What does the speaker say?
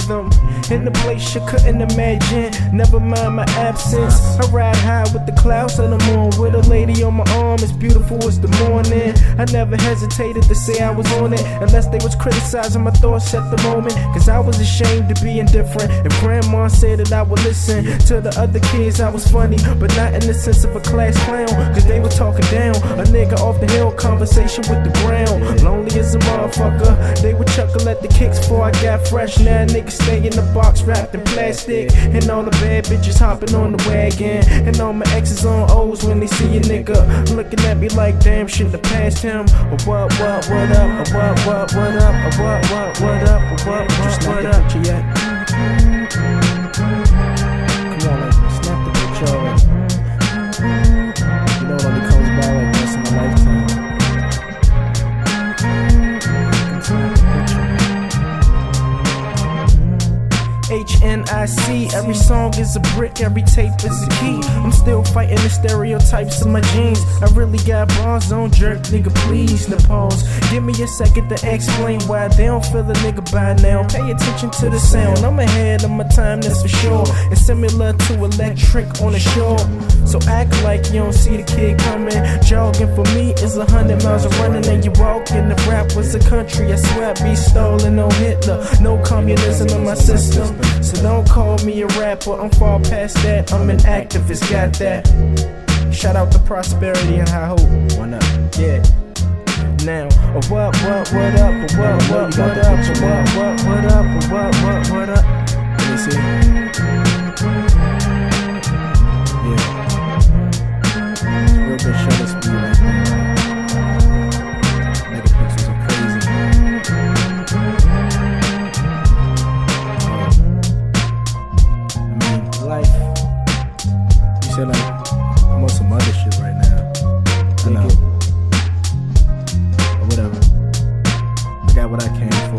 rhythm. In the place you couldn't imagine, never mind my absence. I ride high with the clouds of the moon, with a lady on my arm as beautiful as the morning. I never hesitated to say I was on it, unless they was criticizing my thoughts at the moment. Cause I was ashamed to be indifferent. If grandma said that I would listen to the other kids, I was funny, but not in the sense of a class clown. Cause they were talking down, a nigga off the hill, conversation with the ground. Lonely as a motherfucker, they would chuckle at the kicks before I got fresh. Now niggas stay in the box wrapped in plastic, and all the bad bitches hopping on the wagon, and all my exes on O's when they see a nigga looking at me like damn shit to past him. Or what up, or what up, or what up, or what up, yet. Come on, like, snap the picture already. You know it only comes by like once in a lifetime. HNIC, every song is a brick, every tape is a key. I'm still fighting the stereotypes of my jeans. I really got bars on jerk, nigga, please. Now pause, give me a second to explain why they don't feel a nigga by now. Pay attention to the sound, I'm ahead of my time, that's for sure. It's similar to electric on the shore. So act like you don't see the kid coming. Jogging for me is 100 miles of running, and you walking. If rap was a country, I swear I'd be stolen. No Hitler, no communism in my system. So don't call me a rapper, I'm far past that. I'm an activist, got that. Shout out to Prosperity and High Hope. Why not? Yeah. Now, what up, what up, what up? Let me see. Yeah. Real good show this for you right now. Nigga pictures are crazy. Life. You said like I'm on some other shit right now. I know. Or whatever. I got what I came for.